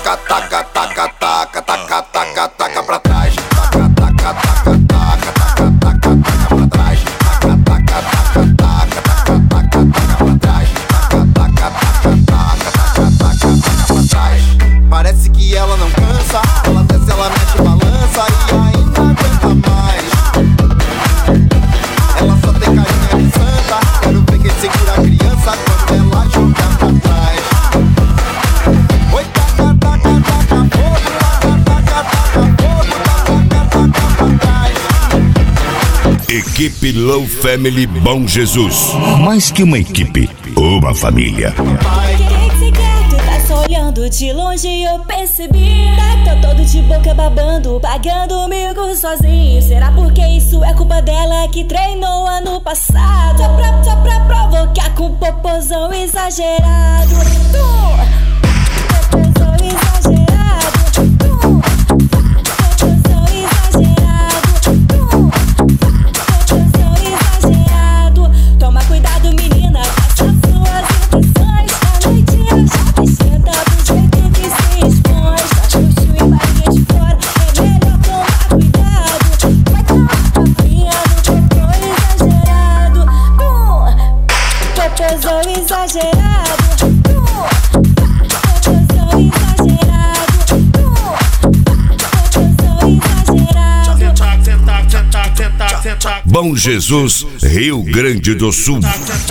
taca, taca, taca, taca, taca, taca, taca pra trás. Taca, taca, taca, taca, taca, taca, taca pra trás. Taca, taca, taca, taca, taca, taca, taca pra trás. Taca, taca, taca, taca, taca, taca, taca pra trás. Parece que ela não cansa, ela desce, ela mexe, balança e ainda aguenta mais. Ela só tem carinha de santa, quero ver quem segura a criança quando ela joga pra trás. Oi, taca, taca, taca, fogo, taca, taca, taca, fogo, taca, taca, taca pra trás. Equipe Low Family Bom Jesus. Mais que uma equipe, uma família. Olhando de longe eu percebi. Tá todo de boca babando, pagando mico sozinho. Será porque isso é culpa dela que treinou ano passado? Só pra provocar com popozão exagerado. Popozão exagerado. Popozão exagerado. Popozão exagerado. Toma cuidado, menina, com essas suas intenções. A noitinha já te esquenta do jeito que se expõe. Só chuchu e barriga de fora, é melhor tomar cuidado. Vai tomar papinha no popô exagerado. Popozão exagerado. Popozão exagerado. Popozão exagerado. Bom Jesus, Rio Grande do Sul.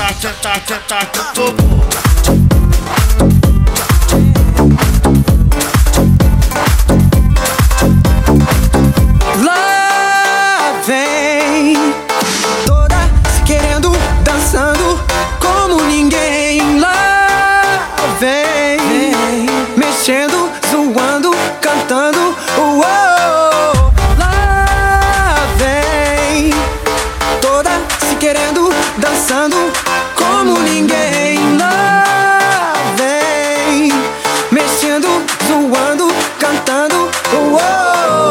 Lá vem toda se querendo, dançando como ninguém. Lá vem mexendo, zoando, cantando. Uou. Lá vem toda se querendo, dançando como ninguém. Lá vem mexendo, zoando, cantando. Uou.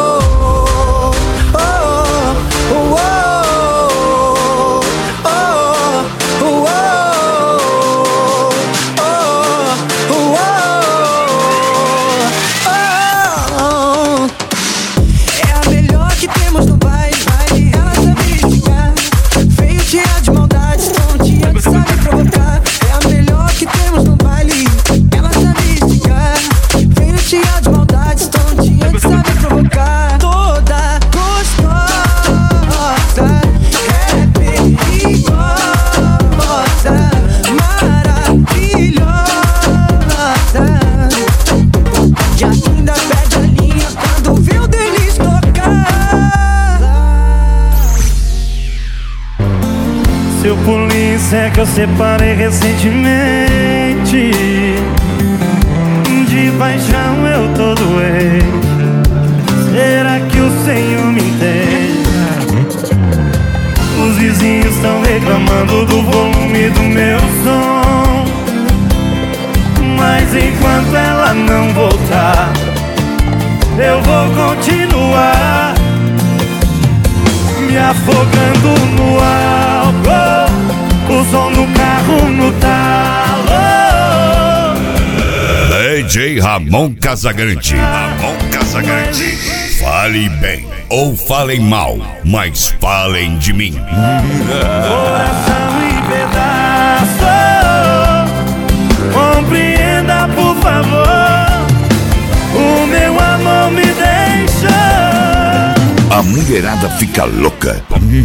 Seu polícia é que eu separei recentemente. De paixão eu tô doente. Será que o Senhor me entende? Os vizinhos estão reclamando do volume do meu som. Mas enquanto ela não voltar, eu vou continuar me afogando no álcool, o som do carro no talo. DJ Ramon Casagrande. Ramon Casagrande. Fale bem ou falem mal, mas falem de mim. Coração em pedaço, compreenda por favor, o meu amor me deixa. A mulherada fica louca.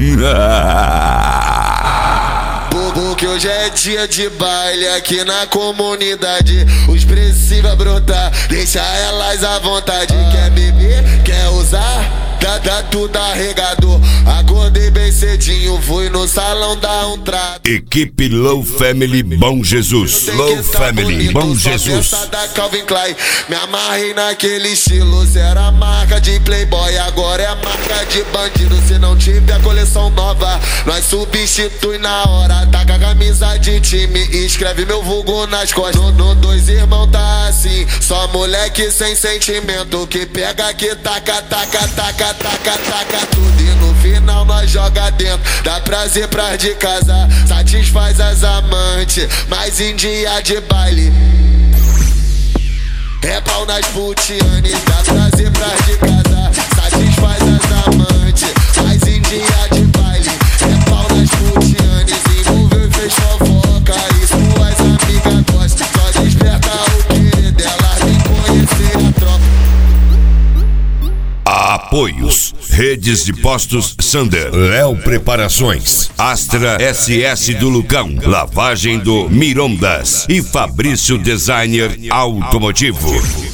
Que hoje é dia de baile aqui na comunidade. Os preços vai brotar, deixa elas à vontade. Quer beber, quer usar, dá tudo arregador. Acordei bem cedinho, fui no salão dar um trato. Equipe Low Family Bom Jesus. Low Family Bom Jesus. Da Calvin Klein, me amarrei naquele estilo. Se era marca de playboy, agora é marca de bandido. Se não tiver coleção nova, nós substitui na hora. Taca a camisa de time, escreve meu vulgo nas costas. No dois irmão tá assim, só moleque sem sentimento. Que pega, que taca, taca, taca, taca, taca tudo. E no final nós joga dentro, dá prazer pras de casa, satisfaz as amantes, mas em dia de baile É pau nas putianes, dá trazer pra de casa, satisfaz as amantes, faz em dia de baile. É pau nas putianes, envolveu e fez fofoca, e suas amigas gostam, só desperta o querer delas, vem conhecer a tropa. Apoios: Redes de Postos Sander, Léo Preparações, Astra SS do Lucão, Lavagem do Mirondas e Fabrício Designer Automotivo.